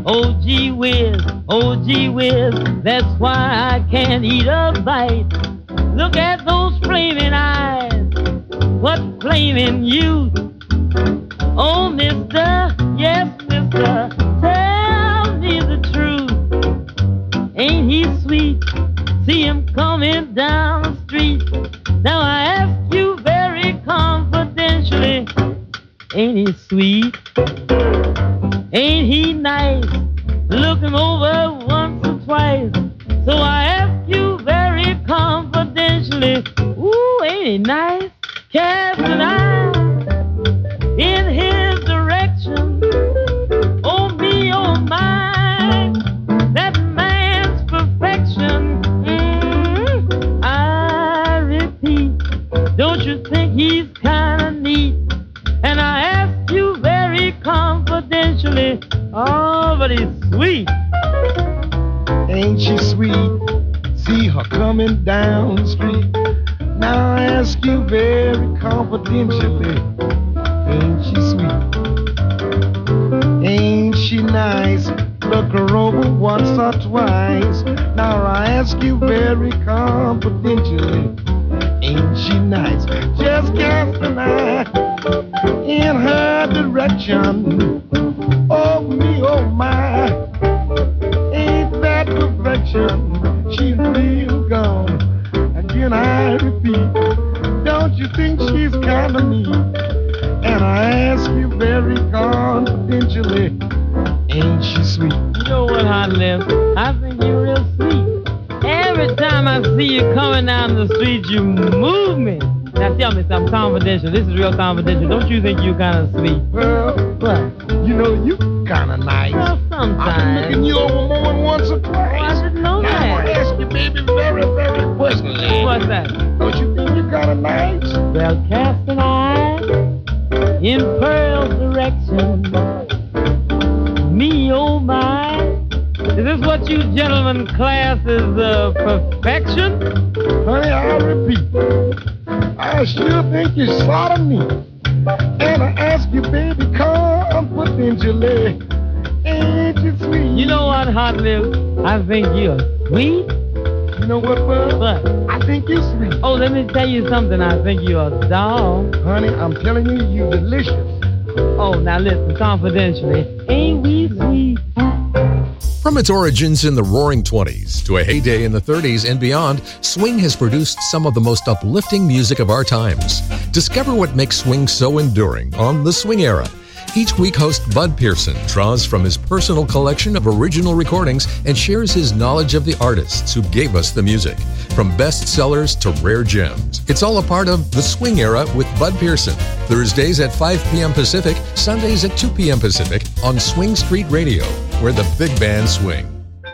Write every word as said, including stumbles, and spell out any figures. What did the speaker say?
Oh, gee whiz, oh, gee whiz, that's why I can't eat a bite. Look at those flaming eyes, what flaming youth. Oh, mister, yes, mister, tell me the truth. Ain't he sweet? See him coming down the street. Now I ask you very confidentially, ain't he sweet? Ain't he nice? Look him over once or twice. So I ask you very confidentially, ooh, ain't he nice? Cast an eye in his direction. Oh me, oh my, that man's perfection. Mm, I repeat, don't you think he's kind of neat? And I ask you very confidentially, oh, but he's sweet. Ain't she sweet? See her coming down the street. Now I ask you very confidentially, ain't she sweet? Ain't she nice? Look her over once or twice. Now I ask you very confidentially, ain't she nice? Just cast an eye in her direction. Oh me, oh my, ain't that perfection? She's real gone. Again I repeat, don't you think she's kind of neat? And I ask you very confidentially, ain't she sweet? You know what, Hot Lips? I think you're real sweet. Every time I see you coming down the street, you move me. Now tell me something confidential. This is real confidential. Don't you think you're kind of sweet? Well, what? You know, you kind of nice. Well, sometimes. I've been looking you over more than once or twice. Oh, I didn't know now, that. I'm going to ask you, baby, very, very personally. What's that? Don't you think you're kind of nice? Well, cast an eye in Pearl's direction. Me, oh my. Is this what you gentlemen class as uh, perfection? Honey, I repeat, I sure think you're sort of neat. And I ask you, baby, confidentially, ain't you sweet? You know what, Hot Lips? I think you're sweet. You know what, Bud? What? I think you're sweet. Oh, let me tell you something. I think you're a doll. Honey, I'm telling you, you're delicious. Oh, now listen, confidentially, ain't we sweet? From its origins in the roaring twenties to a heyday in the thirties and beyond, swing has produced some of the most uplifting music of our times. Discover what makes swing so enduring on The Swing Era. Each week, host Bud Pearson draws from his personal collection of original recordings and shares his knowledge of the artists who gave us the music. From bestsellers to rare gems, it's all a part of The Swing Era with Bud Pearson. Thursdays at five p.m. Pacific, Sundays at two p.m. Pacific on Swing Street Radio, where the big band swing.